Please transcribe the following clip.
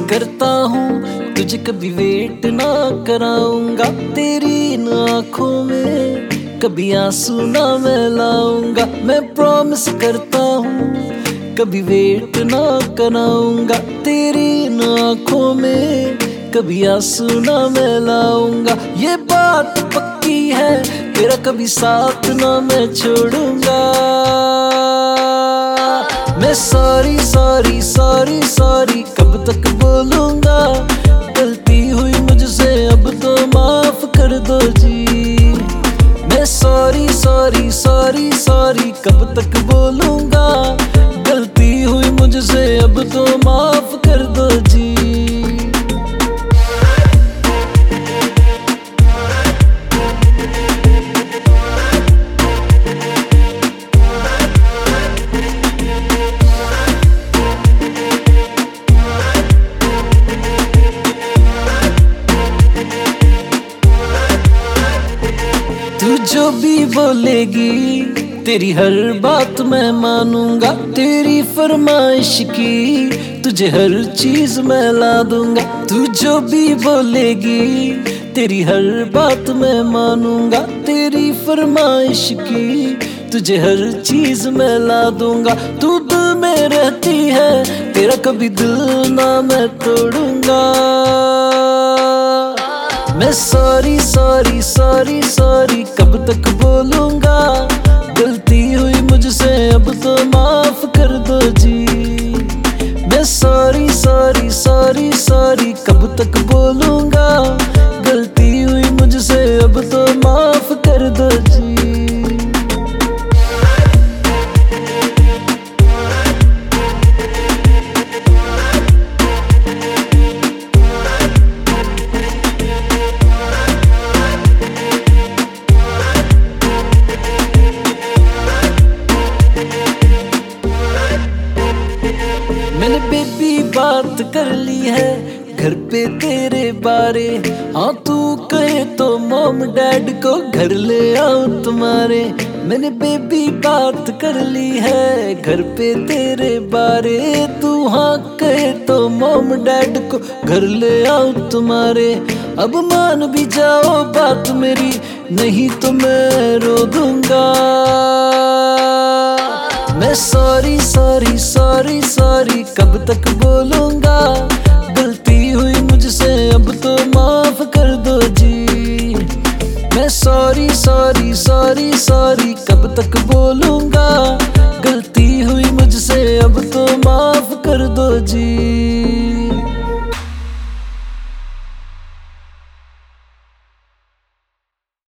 करता हूँ तुझे कभी वेट ना कराऊंगा। तेरी इन आँखों में कभी आंसू ना मैं लाऊंगा। मैं प्रॉमिस करता हूँ कभी वेट ना कराऊंगा। तेरी इन आँखों में कभी आंसू ना मैं लाऊंगा। ये बात पक्की है तेरा कभी साथ ना मैं छोड़ूंगा। मैं सॉरी सॉरी सॉरी सॉरी कब तक बोलूंगा। गलती हुई मुझसे अब तो माफ कर दो जी। मैं सॉरी सॉरी सॉरी सॉरी कब तक बोलूंगा। गलती हुई मुझसे अब तो माफ कर दो जी। तू जो भी बोलेगी तेरी हर बात मैं मानूंगा। तेरी फरमाइश की तुझे हर चीज मैं ला दूंगा। तू जो भी बोलेगी तेरी हर बात मैं मानूंगा। तेरी फरमाइश की तुझे हर चीज मैं ला दूंगा। तू दिल में रहती है तेरा कभी दिल ना मैं तोड़ूंगा। मैं सॉरी सॉरी सॉरी सॉरी कब तक बोलूंगा। गलती हुई मुझसे अब तो माफ कर दो जी। मैं सॉरी सॉरी सॉरी सॉरी कब तक बोलूंगा। गलती हुई मुझसे अब तो माफ कर दो जी। मैंने बेबी बात कर ली है घर पे तेरे बारे। हाँ तू कहे तो मॉम डैड को घर ले आओ तुम्हारे। मैंने बेबी बात कर ली है घर पे तेरे बारे। तू हाँ कहे तो मॉम डैड को घर ले आओ तुम्हारे। अब मान भी जाओ बात मेरी नहीं तो मैं रो दूंगा। मैं सॉरी सॉरी सॉरी सॉरी कब तक बोलूंगा। गलती हुई मुझसे अब तो माफ कर दो जी। मैं सॉरी सॉरी सॉरी सॉरी कब तक बोलूंगा। गलती हुई मुझसे अब तो माफ कर दो जी।